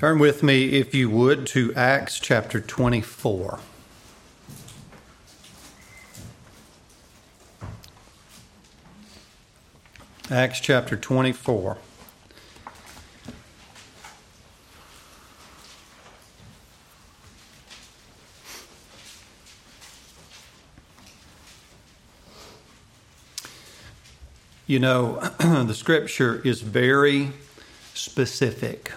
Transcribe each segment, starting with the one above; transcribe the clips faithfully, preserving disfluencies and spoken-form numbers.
Turn with me, if you would, to Acts chapter twenty-four. Acts chapter twenty-four. You know, the Scripture is very specific.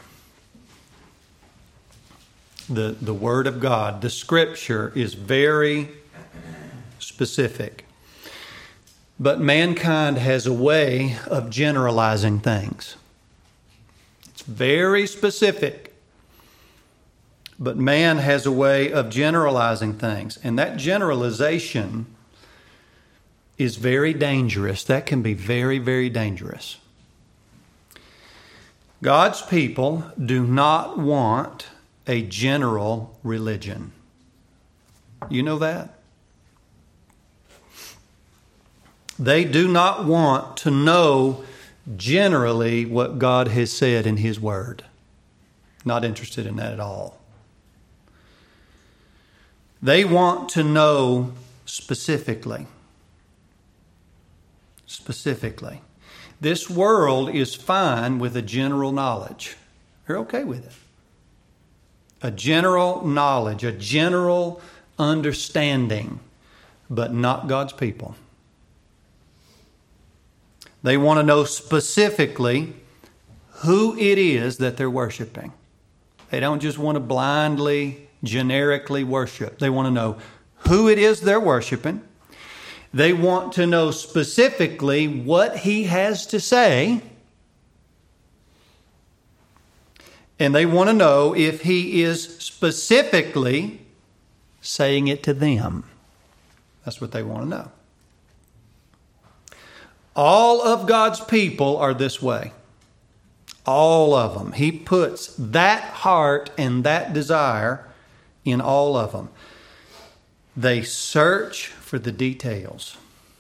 The, the Word of God, the Scripture is very specific. But mankind has a way of generalizing things. It's very specific. But man has a way of generalizing things. And that generalization is very dangerous. That can be very, very dangerous. God's people do not want a general religion. You know that? They do not want to know generally what God has said in His Word. Not interested in that at all. They want to know specifically. Specifically. This world is fine with a general knowledge. They're okay with it. A general knowledge, a general understanding, but not God's people. They want to know specifically who it is that they're worshiping. They don't just want to blindly, generically worship. They want to know who it is they're worshiping. They want to know specifically what He has to say. And they want to know if He is specifically saying it to them. That's what they want to know. All of God's people are this way. All of them. He puts that heart and that desire in all of them. They search for the details.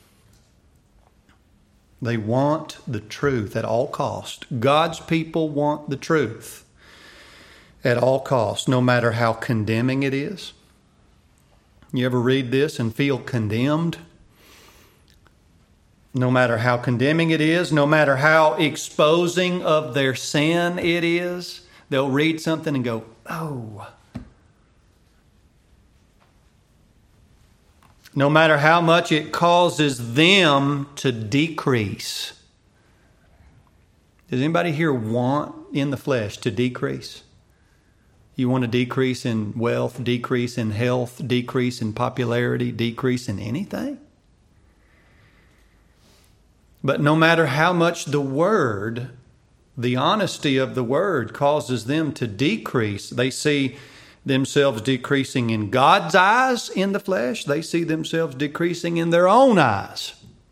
They want the truth at all cost. God's people want the truth at all costs, no matter how condemning it is. You ever read this and feel condemned? No matter how condemning it is, no matter how exposing of their sin it is, they'll read something and go, oh. No matter how much it causes them to decrease. Does anybody here want in the flesh to decrease? You want to decrease in wealth, decrease in health, decrease in popularity, decrease in anything? But no matter how much the Word, the honesty of the Word causes them to decrease, they see themselves decreasing in God's eyes in the flesh. They see themselves decreasing in their own eyes.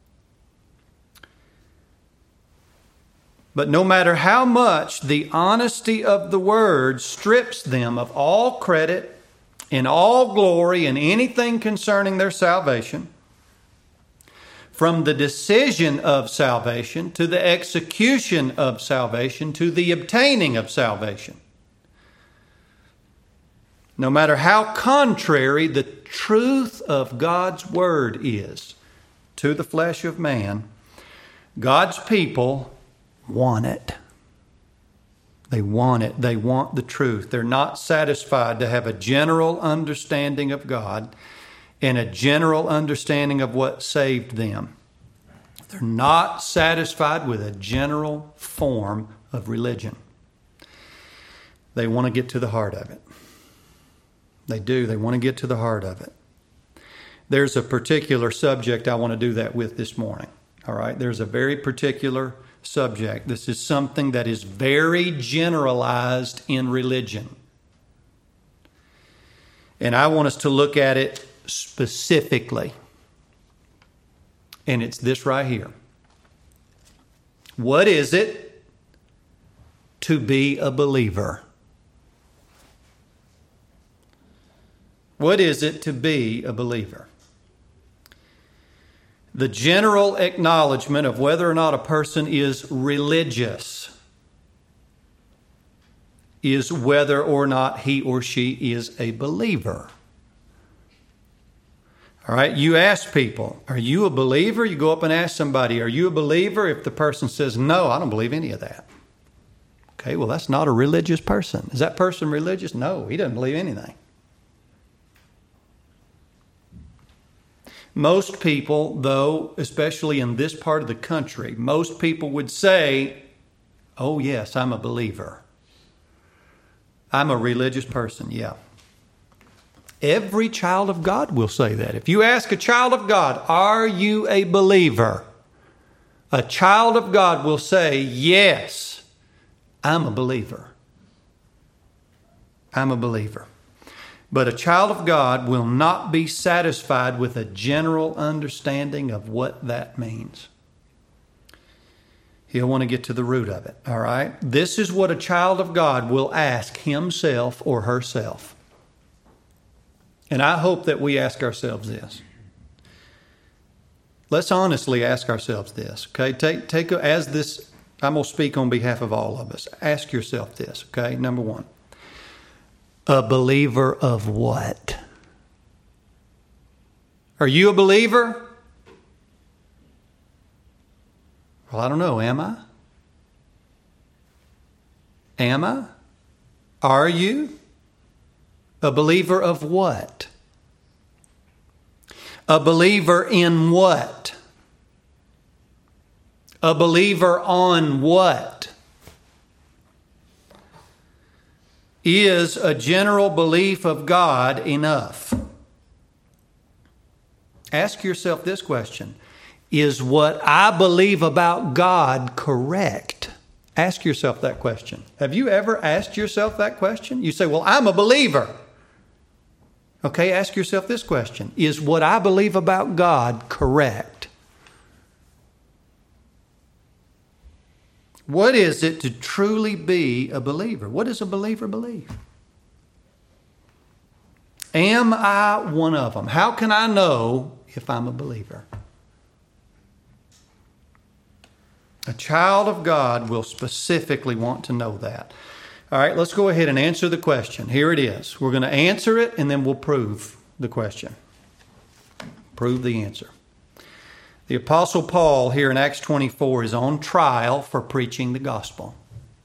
But no matter how much the honesty of the Word strips them of all credit and all glory and anything concerning their salvation, from the decision of salvation to the execution of salvation to the obtaining of salvation. No matter how contrary the truth of God's Word is to the flesh of man, God's people want it. They want it. They want the truth. They're not satisfied to have a general understanding of God and a general understanding of what saved them. They're not satisfied with a general form of religion. They want to get to the heart of it. They do. They want to get to the heart of it. There's a particular subject I want to do that with this morning. All right? There's a very particular subject. This is something that is very generalized in religion. And I want us to look at it specifically. And it's this right here. What is it to be a believer? What is it to be a believer? The general acknowledgement of whether or not a person is religious is whether or not he or she is a believer. All right, you ask people, are you a believer? You go up and ask somebody, are you a believer? If the person says, no, I don't believe any of that. Okay, well, that's not a religious person. Is that person religious? No, he doesn't believe anything. Most people, though, especially in this part of the country, most people would say, oh, yes, I'm a believer. I'm a religious person, yeah. Every child of God will say that. If you ask a child of God, are you a believer? A child of God will say, yes, I'm a believer. I'm a believer. But a child of God will not be satisfied with a general understanding of what that means. He'll want to get to the root of it, all right? This is what a child of God will ask himself or herself. And I hope that we ask ourselves this. Let's honestly ask ourselves this, okay? Take, take as this, I'm going to speak on behalf of all of us. Ask yourself this, okay? Number one. A believer of what? Are you a believer? Well, I don't know. Am I? Am I? Are you? A believer of what? A believer in what? A believer on what? Is a general belief of God enough? Ask yourself this question. Is what I believe about God correct? Ask yourself that question. Have you ever asked yourself that question? You say, well, I'm a believer. Okay, ask yourself this question. Is what I believe about God correct? What is it to truly be a believer? What does a believer believe? Am I one of them? How can I know if I'm a believer? A child of God will specifically want to know that. All right, let's go ahead and answer the question. Here it is. We're going to answer it and then we'll prove the question. Prove the answer. The Apostle Paul here in Acts twenty-four is on trial for preaching the gospel.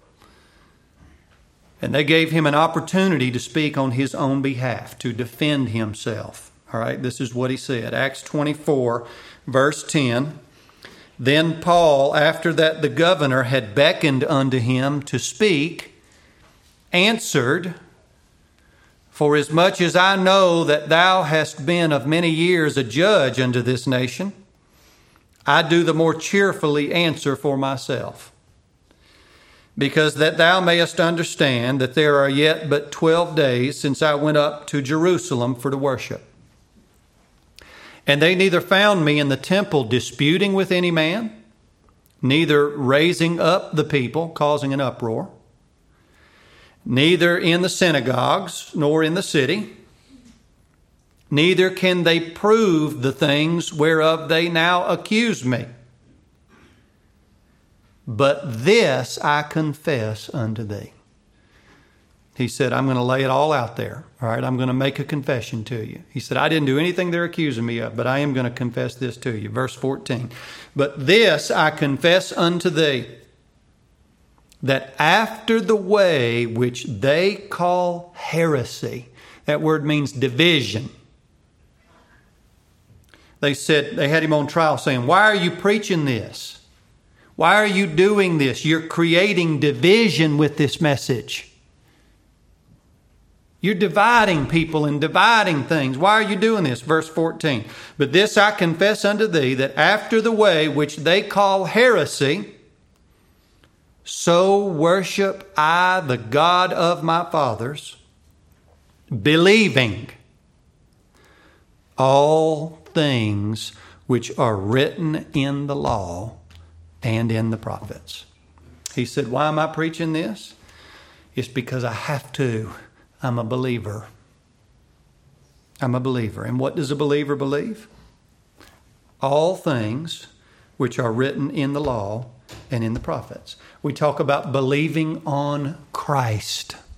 And they gave him an opportunity to speak on his own behalf, to defend himself. All right, this is what he said. Acts twenty-four, verse ten. Then Paul, after that the governor had beckoned unto him to speak, answered, Forasmuch as I know that thou hast been of many years a judge unto this nation, I do the more cheerfully answer for myself. Because that thou mayest understand that there are yet but twelve days since I went up to Jerusalem for to worship. And they neither found me in the temple disputing with any man, neither raising up the people, causing an uproar, neither in the synagogues, nor in the city. Neither can they prove the things whereof they now accuse me. But this I confess unto thee. He said, I'm going to lay it all out there. All right, I'm going to make a confession to you. He said, I didn't do anything they're accusing me of, but I am going to confess this to you. Verse fourteen. But this I confess unto thee, that after the way which they call heresy, that word means division. They said, they had him on trial saying, why are you preaching this? Why are you doing this? You're creating division with this message. You're dividing people and dividing things. Why are you doing this? Verse fourteen. But this I confess unto thee, that after the way which they call heresy, so worship I the God of my fathers, believing all things which are written in the law and in the prophets. He said, why am I preaching this? It's because I have to. I'm a believer. I'm a believer. And what does a believer believe? All things which are written in the law and in the prophets. We talk about believing on Christ.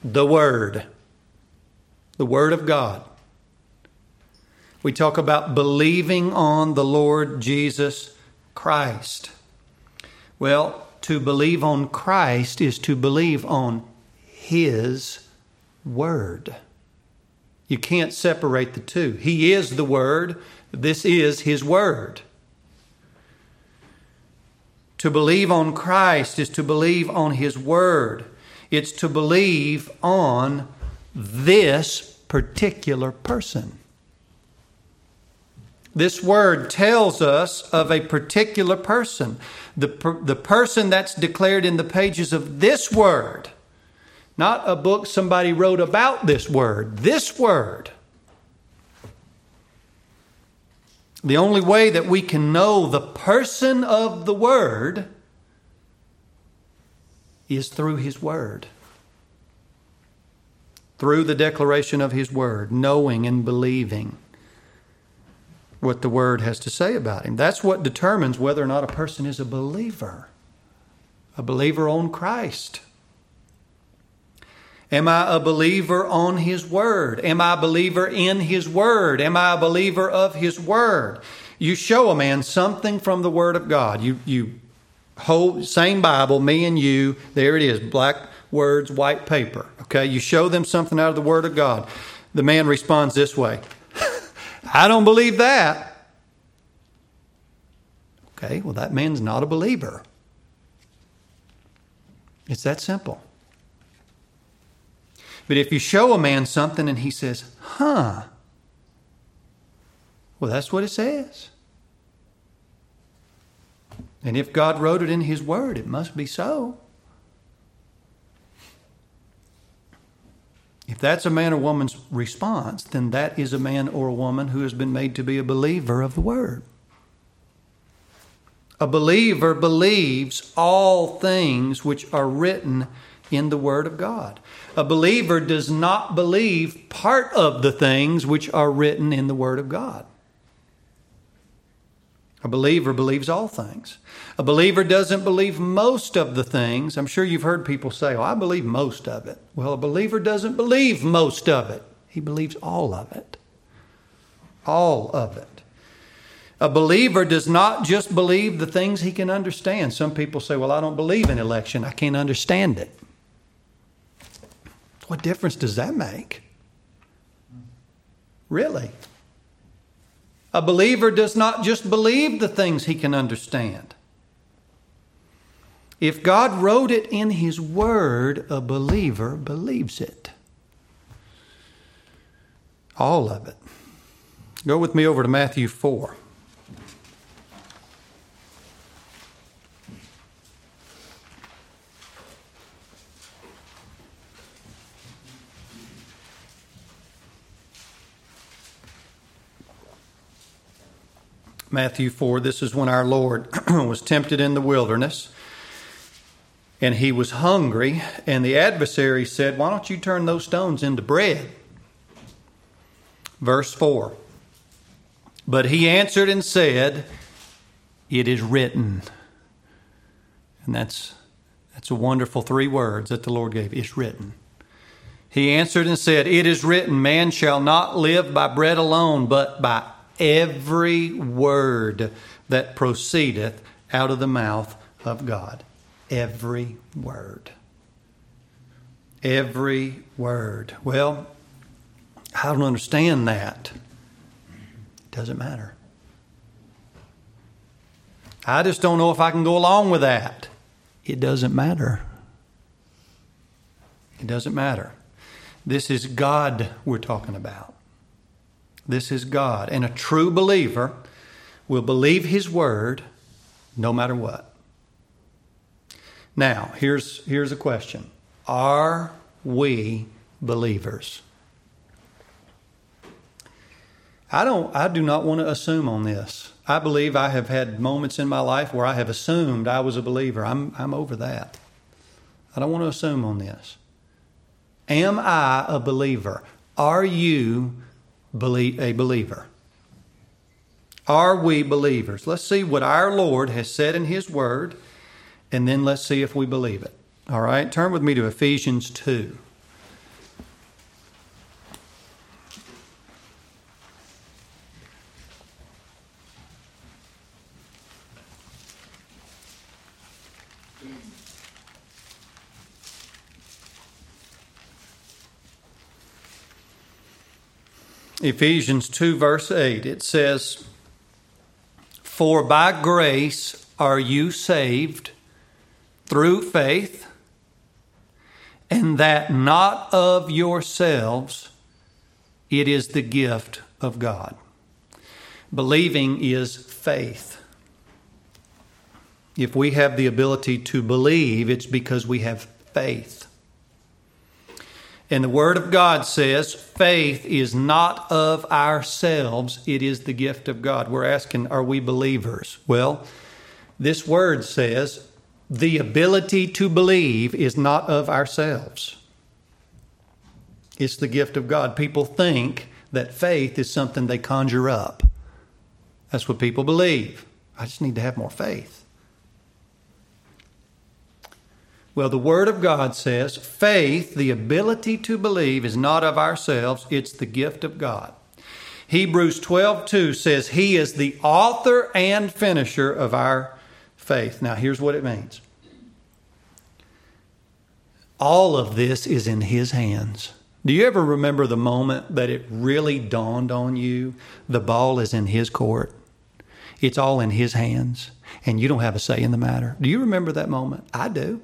the Word. The Word of God. We talk about believing on the Lord Jesus Christ. Well, to believe on Christ is to believe on His Word. You can't separate the two. He is the Word. This is His Word. To believe on Christ is to believe on His Word. It's to believe on this particular person. This word tells us of a particular person. The, per, the person that's declared in the pages of this word. Not a book somebody wrote about this word. This word. The only way that we can know the person of the Word is through His Word. Through the declaration of His Word, knowing and believing what the Word has to say about Him. That's what determines whether or not a person is a believer. A believer on Christ. Am I a believer on His Word? Am I a believer in His Word? Am I a believer of His Word? You show a man something from the Word of God. You, you hold, same Bible, me and you, there it is, black words, white paper. Okay, you show them something out of the Word of God. The man responds this way. I don't believe that. Okay, well that man's not a believer. It's that simple. But if you show a man something and he says, huh, well, that's what it says. And if God wrote it in His Word, it must be so. If that's a man or woman's response, then that is a man or a woman who has been made to be a believer of the Word. A believer believes all things which are written in the Word of God. A believer does not believe part of the things which are written in the Word of God. A believer believes all things. A believer doesn't believe most of the things. I'm sure you've heard people say, oh, I believe most of it. Well, a believer doesn't believe most of it. He believes all of it. All of it. A believer does not just believe the things he can understand. Some people say, well, I don't believe in election. I can't understand it. What difference does that make? Really? A believer does not just believe the things he can understand. If God wrote it in His Word, a believer believes it. All of it. Go with me over to Matthew four. Matthew four, this is when our Lord was tempted in the wilderness and He was hungry, and the adversary said, why don't you turn those stones into bread? Verse four, but He answered and said, it is written. And that's, that's a wonderful three words that the Lord gave. It's written. He answered and said, it is written, man shall not live by bread alone, but by every word that proceedeth out of the mouth of God. Every word. Every word. Well, I don't understand that. It doesn't matter. I just don't know if I can go along with that. It doesn't matter. It doesn't matter. This is God we're talking about. This is God. And a true believer will believe His Word no matter what. Now, here's, here's a question. Are we believers? I don't, I do not want to assume on this. I believe I have had moments in my life where I have assumed I was a believer. I'm, I'm over that. I don't want to assume on this. Am I a believer? Are you a believer? Are we believers? Let's see what our Lord has said in His Word, and then let's see if we believe it. All right, turn with me to Ephesians two. Ephesians two, verse eight, it says, "For by grace are you saved through faith, and that not of yourselves, it is the gift of God." Believing is faith. If we have the ability to believe, it's because we have faith. And the Word of God says faith is not of ourselves, it is the gift of God. We're asking, are we believers? Well, this Word says the ability to believe is not of ourselves. It's the gift of God. People think that faith is something they conjure up. That's what people believe. I just need to have more faith. Well, the Word of God says faith, the ability to believe, is not of ourselves. It's the gift of God. Hebrews twelve two says He is the author and finisher of our faith. Now, here's what it means. All of this is in His hands. Do you ever remember the moment that it really dawned on you the ball is in His court? It's all in His hands, and you don't have a say in the matter. Do you remember that moment? I do.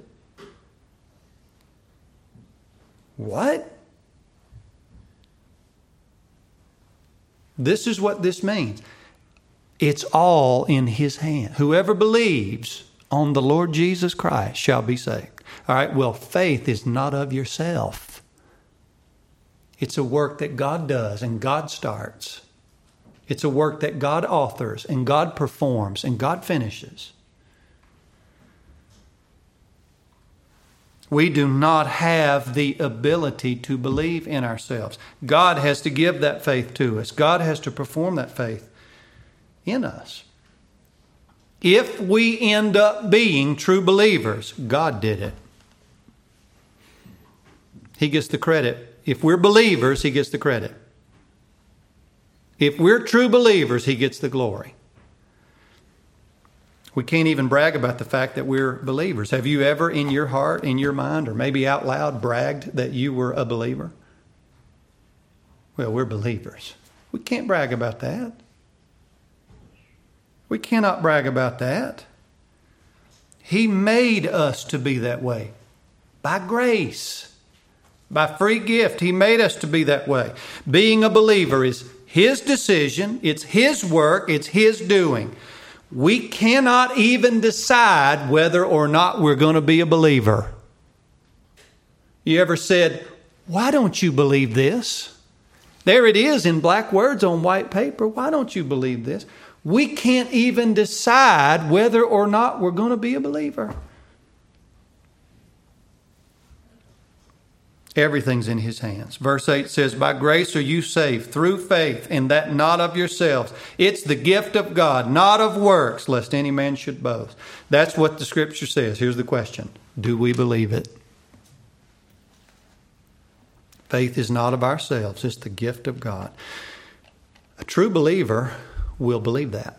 What? This is what this means. It's all in His hand. Whoever believes on the Lord Jesus Christ shall be saved. All right, well, faith is not of yourself. It's a work that God does and God starts. It's a work that God authors and God performs and God finishes. We do not have the ability to believe in ourselves. God has to give that faith to us. God has to perform that faith in us. If we end up being true believers, God did it. He gets the credit. If we're believers, He gets the credit. If we're true believers, He gets the glory. We can't even brag about the fact that we're believers. Have you ever in your heart, in your mind, or maybe out loud bragged that you were a believer? Well, we're believers. We can't brag about that. We cannot brag about that. He made us to be that way by grace, by free gift. He made us to be that way. Being a believer is His decision. It's His work. It's His doing. We cannot even decide whether or not we're going to be a believer. You ever said, why don't you believe this? There it is in black words on white paper. Why don't you believe this? We can't even decide whether or not we're going to be a believer. Everything's in His hands. Verse eight says, by grace are you saved through faith, and that not of yourselves. It's the gift of God, not of works, lest any man should boast. That's what the Scripture says. Here's the question. Do we believe it? Faith is not of ourselves. It's the gift of God. A true believer will believe that.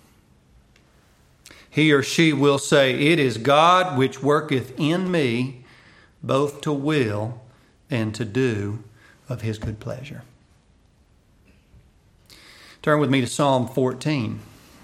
He or she will say, it is God which worketh in me both to will and to do of His good pleasure. Turn with me to Psalm fourteen.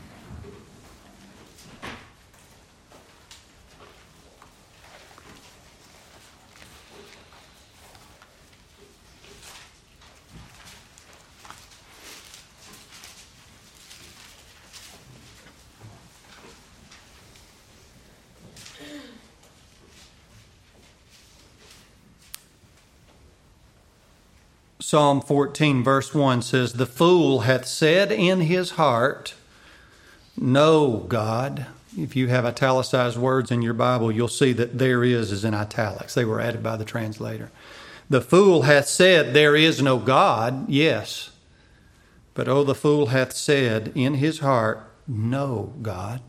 Psalm fourteen verse one says, the fool hath said in his heart, no God. If you have italicized words in your Bible, you'll see that there is is in italics. They were added by the translator. The fool hath said, there is no God. Yes. But oh, the fool hath said in his heart, no God.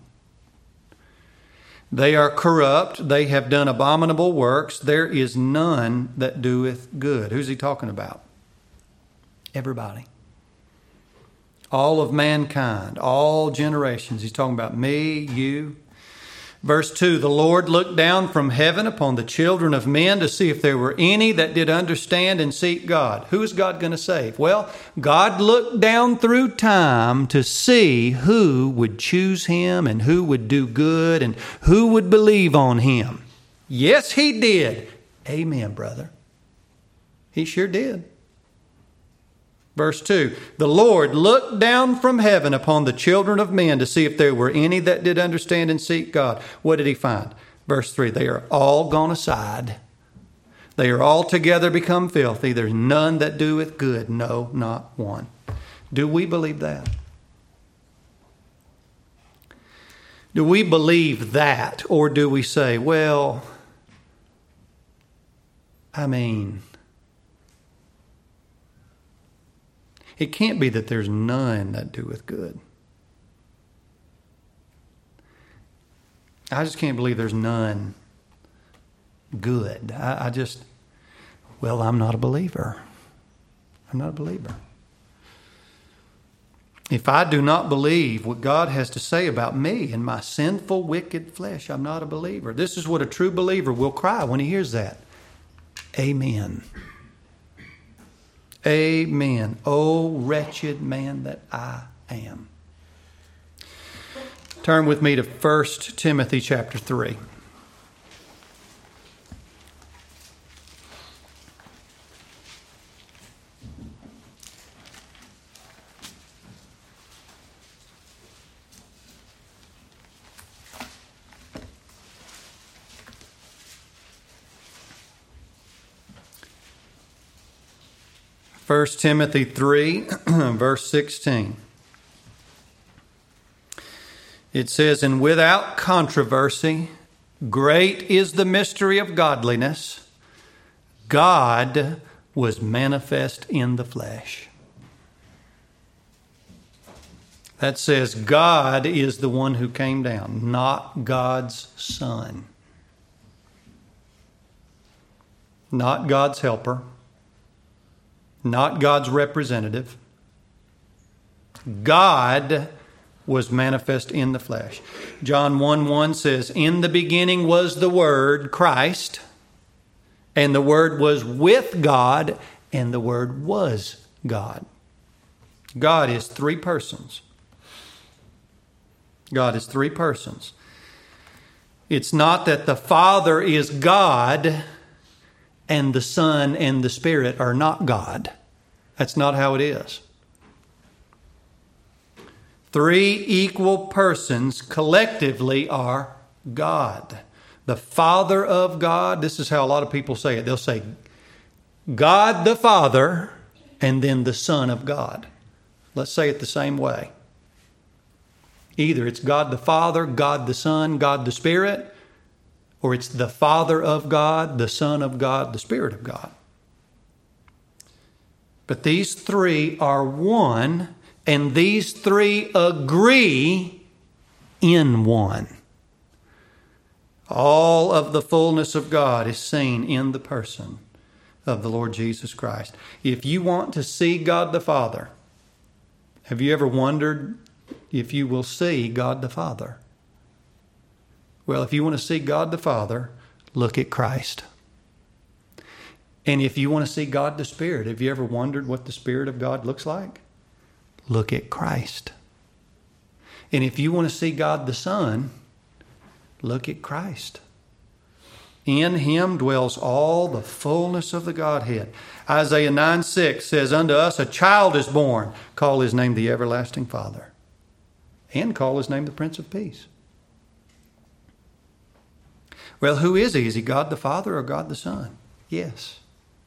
They are corrupt. They have done abominable works. There is none that doeth good. Who's he talking about? Everybody. All of mankind, all generations. He's talking about me, you. Verse two, the Lord looked down from heaven upon the children of men to see if there were any that did understand and seek God. Who is God going to save? Well, God looked down through time to see who would choose Him and who would do good and who would believe on Him. Yes, He did. Amen, brother. He sure did. Verse two, the Lord looked down from heaven upon the children of men to see if there were any that did understand and seek God. What did He find? Verse three, they are all gone aside. They are all together become filthy. There's none that doeth good, no, not one. Do we believe that? Do we believe that? Or do we say, well, I mean, it can't be that there's none that doeth good. I just can't believe there's none good. I, I just, well, I'm not a believer. I'm not a believer. If I do not believe what God has to say about me and my sinful, wicked flesh, I'm not a believer. This is what a true believer will cry when he hears that. Amen. Amen. Oh, wretched man that I am. Turn with me to First Timothy chapter three. First Timothy three, verse sixteen. It says, and without controversy, great is the mystery of godliness. God was manifest in the flesh. That says God is the one who came down, not God's Son. Not God's helper. Not God's representative. God was manifest in the flesh. John one one says, in the beginning was the Word, Christ, and the Word was with God, and the Word was God. God is three persons. God is three persons. It's not that the Father is God and the Son and the Spirit are not God. That's not how it is. Three equal persons collectively are God. The Father of God, this is how a lot of people say it. They'll say God the Father and then the Son of God. Let's say it the same way. Either it's God the Father, God the Son, God the Spirit, or it's the Father of God, the Son of God, the Spirit of God. But these three are one, and these three agree in one. All of the fullness of God is seen in the person of the Lord Jesus Christ. If you want to see God the Father, have you ever wondered if you will see God the Father? Well, if you want to see God the Father, look at Christ. And if you want to see God the Spirit, have you ever wondered what the Spirit of God looks like? Look at Christ. And if you want to see God the Son, look at Christ. In Him dwells all the fullness of the Godhead. Isaiah nine six says, unto us a child is born. Call His name the Everlasting Father. And call His name the Prince of Peace. Well, who is He? Is He God the Father or God the Son? Yes.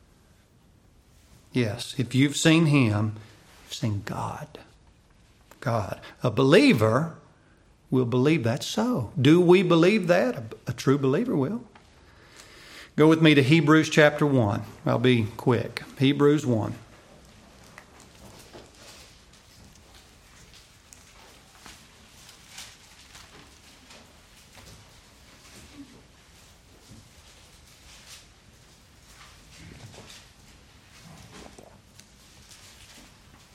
Yes. If you've seen Him, you've seen God. God. A believer will believe that's so. Do we believe that? A, a true believer will. Go with me to Hebrews chapter one. I'll be quick. Hebrews one.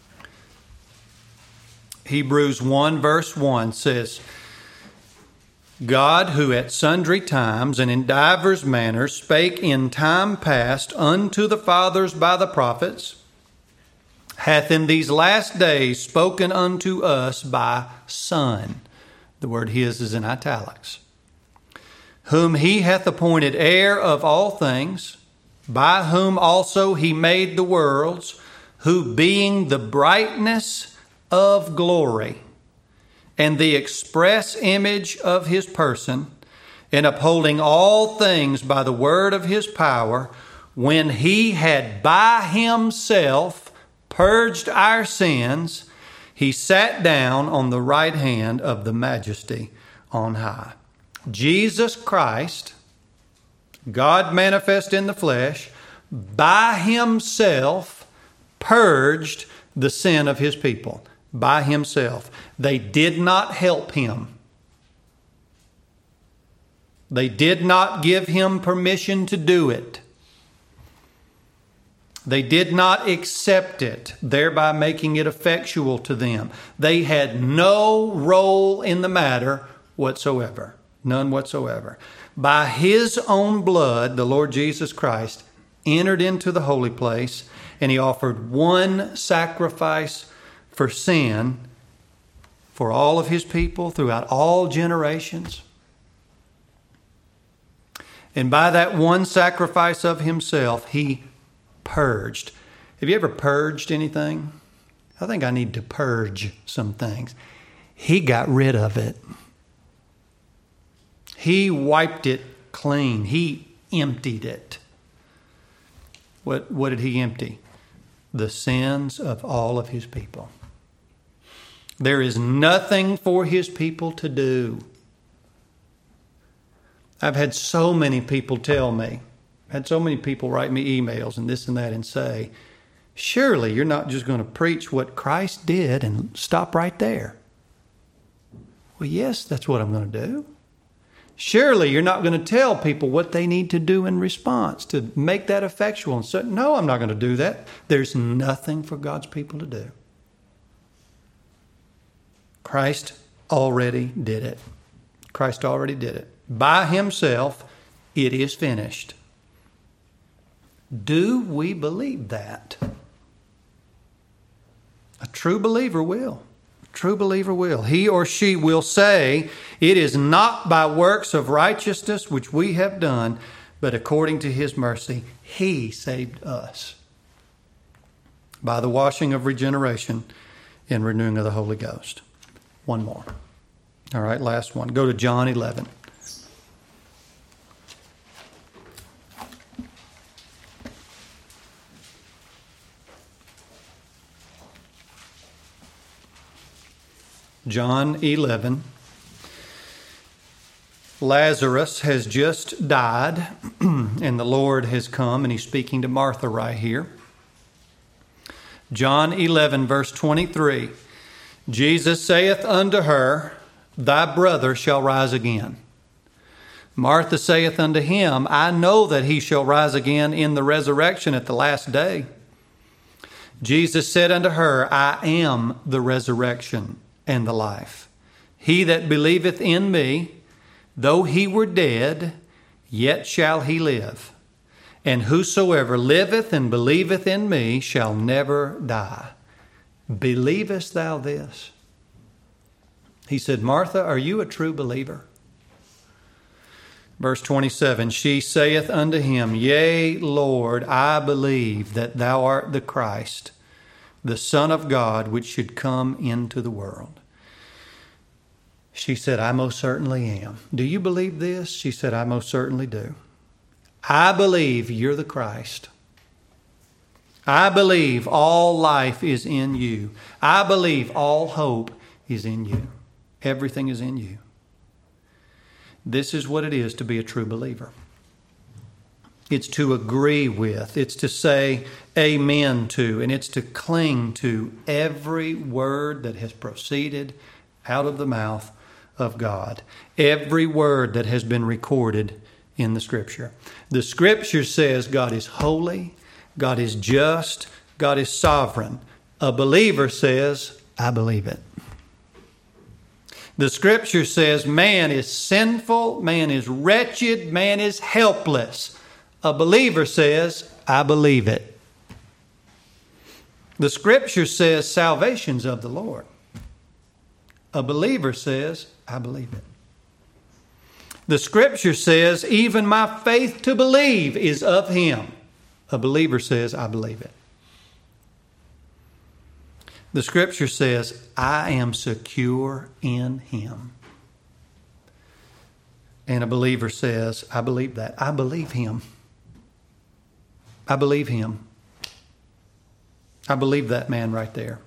Hebrews one verse one says, God, who at sundry times and in divers manners spake in time past unto the fathers by the prophets, hath in these last days spoken unto us by Son. The word His is in italics. Whom He hath appointed heir of all things, by whom also He made the worlds, who being the brightness of glory, and the express image of His person, and upholding all things by the word of His power, when He had by Himself purged our sins, He sat down on the right hand of the Majesty on high. Jesus Christ, God manifest in the flesh, by Himself purged the sin of His people. By Himself. They did not help Him. They did not give Him permission to do it. They did not accept it, thereby making it effectual to them. They had no role in the matter whatsoever. None whatsoever. By His own blood, the Lord Jesus Christ entered into the holy place, and He offered one sacrifice for sin for all of His people throughout all generations. And by that one sacrifice of Himself, He purged. Have you ever purged anything? I think I need to purge some things. He got rid of it. He wiped it clean. He emptied it. What, what did He empty? The sins of all of His people. There is nothing for His people to do. I've had so many people tell me, had so many people write me emails and this and that and say, surely you're not just going to preach what Christ did and stop right there. Well, yes, that's what I'm going to do. Surely you're not going to tell people what they need to do in response to make that effectual. And so, no, I'm not going to do that. There's nothing for God's people to do. Christ already did it. Christ already did it. By Himself, it is finished. Do we believe that? A true believer will. A true believer will. He or she will say, it is not by works of righteousness which we have done, but according to His mercy, He saved us by the washing of regeneration and renewing of the Holy Ghost. One more. All right, last one. Go to John eleven. John eleven. Lazarus has just died, and the Lord has come, and He's speaking to Martha right here. John eleven, verse twenty-three. Jesus saith unto her, thy brother shall rise again. Martha saith unto Him, I know that he shall rise again in the resurrection at the last day. Jesus said unto her, I am the resurrection and the life. He that believeth in me, though he were dead, yet shall he live. And whosoever liveth and believeth in me shall never die. Believest thou this? He said, Martha, are you a true believer? Verse twenty-seven, she saith unto Him, Yea, Lord, I believe that thou art the Christ, the Son of God, which should come into the world. She said, I most certainly am. Do you believe this? She said, I most certainly do. I believe you're the Christ. I believe all life is in you. I believe all hope is in you. Everything is in you. This is what it is to be a true believer. It's to agree with, it's to say amen to, and it's to cling to every word that has proceeded out of the mouth of God. Every word that has been recorded in the Scripture. The Scripture says God is holy, God is just, God is sovereign. A believer says, I believe it. The Scripture says man is sinful, man is wretched, man is helpless. A believer says, I believe it. The Scripture says salvation's of the Lord. A believer says, I believe it. The Scripture says, even my faith to believe is of Him. A believer says, I believe it. The Scripture says, I am secure in Him. And a believer says, I believe that. I believe Him. I believe Him. I believe that man right there.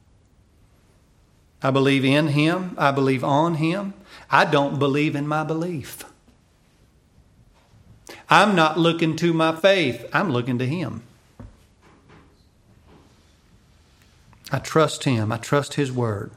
I believe in Him. I believe on Him. I don't believe in my belief. I'm not looking to my faith. I'm looking to Him. I trust Him. I trust His Word.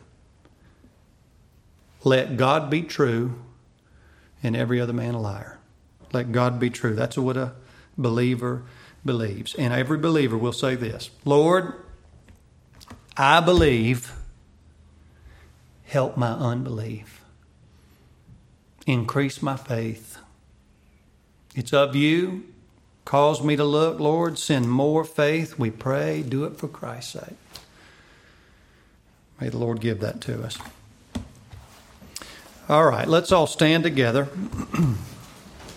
Let God be true and every other man a liar. Let God be true. That's what a believer believes. And every believer will say this, Lord, I believe. Help my unbelief. Increase my faith. It's of You. Cause me to look, Lord. Send more faith. We pray. Do it for Christ's sake. May the Lord give that to us. All right, let's all stand together.